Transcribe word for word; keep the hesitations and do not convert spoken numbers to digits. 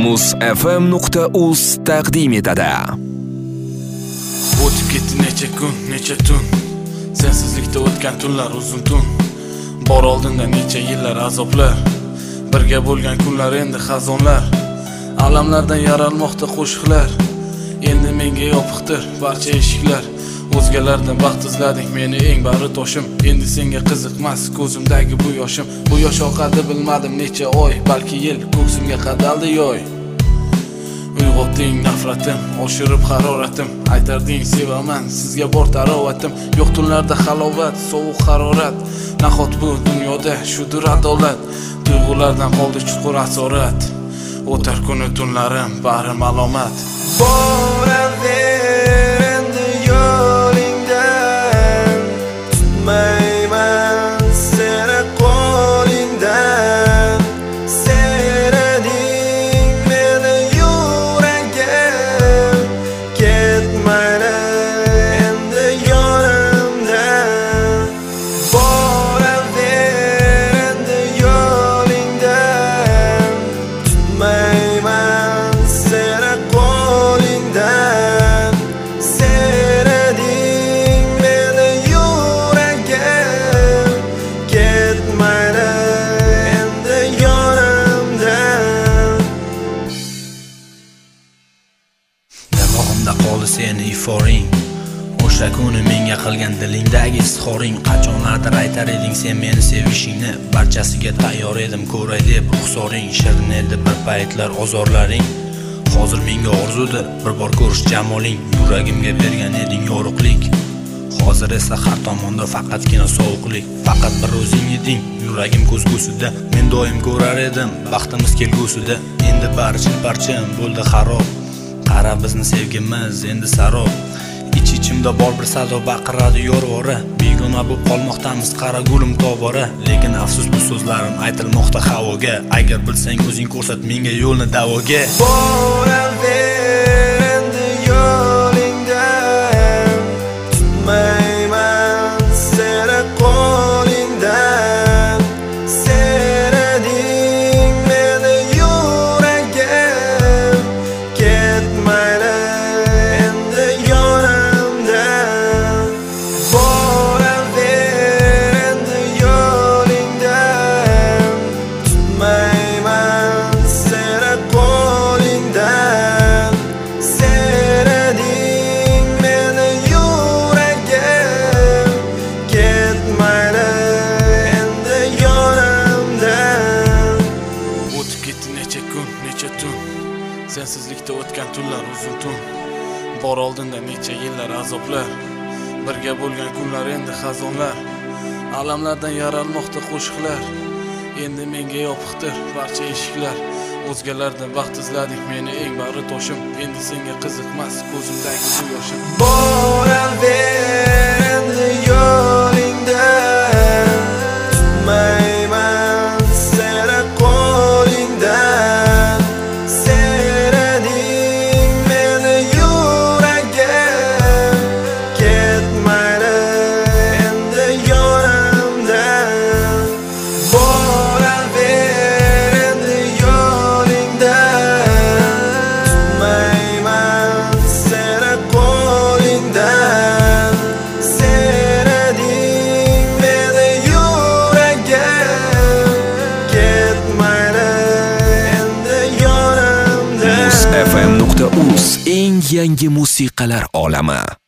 muz f m nuqta uz taqdim etadi. O'tib ketdi necha kun, necha tun, sensizlikda o'tgan tunlar uzun tun. Bor oldinda necha yillar azoblar, birga bo'lgan kunlar endi xazonlar. Alamlardan yaralmoqda qo'shiqlar, endi menga yopiqdir barcha eshiklar. O'zgalardan baxt izlading meni eng bari toshim, endi senga qiziqmas ko'zimdagi bu yoshim. Bu yosh oqadi bilmadim necha oy, balki yil, ko'ksimga qadaldi yoy. Uyg'otding nafratim, oshirib haroratim, aytarding sevaman sizga bor tarovatim. Yo'q tunlarda halovat, sovuq harorat, nahot bu dunyoda shudir adolat. Tuyg'ulardan qoldi chuqur asorat, o'tar kuni tunlarim bari malomat. Boraver endi yo'lingdan, tutmayman seni qo'lingdan. Serading meni yuragim, ketmayla endi yonimdan. Boraver endi yo'lingdan, tutmayman seni qo'lingdan. Serading meni yuragim, ketmayla endi yonimdan. Dimog'imda qoldi seni iforing, o'sha kuni menga qilgan dilingdagi izhoring. Qachonlardir aytar eding sen meni sevishingni, barchasiga tayyor edim ko'ray deb ruxsoring. Shirin edi bir paytlar ozorlaring, hozir menga orzudir bir bor ko'rish jamoling. Yuragimga bergan eding yorug'lik, hozir esa har tomonda faqatgina sovuqlik. Faqat bir o'zing eding yuragim ko'zgusida, men doim ko'rar edim baxtimiz kelgusida. Endi bari chilparchin bo'ldi xarob, qara bizni sevgimiz endi sarob. Ich-ichimda bor bir sado baqiradi yorvora, begona bo'lib qolmoqdamiz qara gulim tobora. Lekin afsus bu so'zlarim aytilmoqda havoga, agar bilsang o'zing ko'rsat menga yo'lni davoga. Boraver endi yo'lingdan, tutmayman seni qo'lingdan. Serading meni yuragim, ketmayla endi yonimdan. Boraver endi yo'lingdan, tutmayman seni qo'lingdan. Serading meni yuragim, ketmayla endi yonimdan. O'tib ketdi necha kun, necha tun, sensizlikda o'tgan tunlar uzun tun. Bor oldinda necha yillar azoblar, birga bo'lgan kunlar endi xazonlar. Alamlardan yaralmoqda qo'shiqlar, endi menga yopiqdir barcha eshiklar. O'zgalardan baxt izlading meni eng bari toshim, endi senga qiziqmas ko'zimdagi bu yoshim. Boraver endi yo'lingdan, tutmayman seni qo'lingdan. Serading meni yuragim, ketmayla endi yonimdan. Boraver endi yo'lingdan, tutmayman seni qo'lingdan. Serading meni yuragim, ketmayla endi yonimdan. muz f m nuqta uz eng yangi musiqalar olami.